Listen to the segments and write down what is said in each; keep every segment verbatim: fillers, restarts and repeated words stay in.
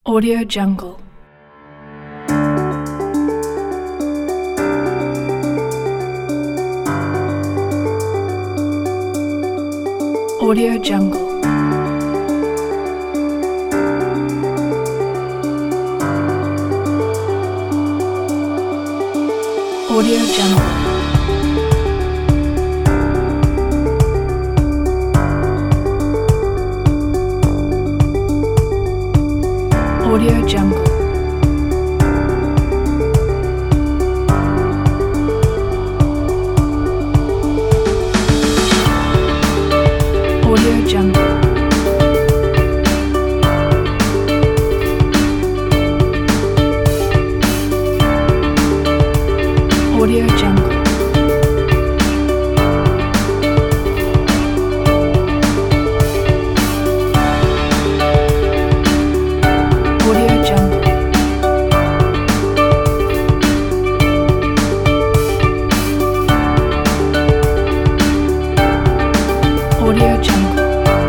Audio Jungle. Audio Jungle. Audio Jungle. Audio Jungle. Audio Jungle. Audio Jungle. Audio Jungle. Audio Jungle.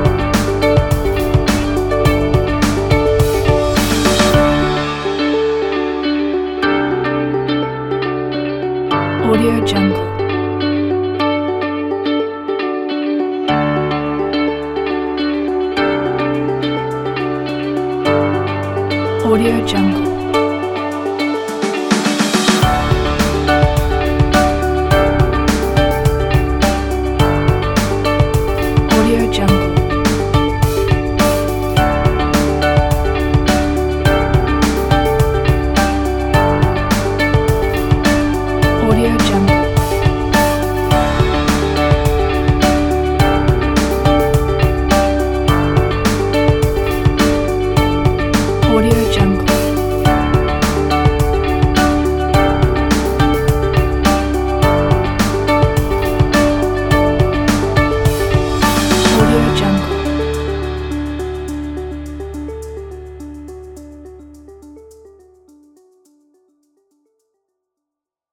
Audio Jungle. Audio Jungle. Audio Jungle. Audio Jungle. Audio Jungle.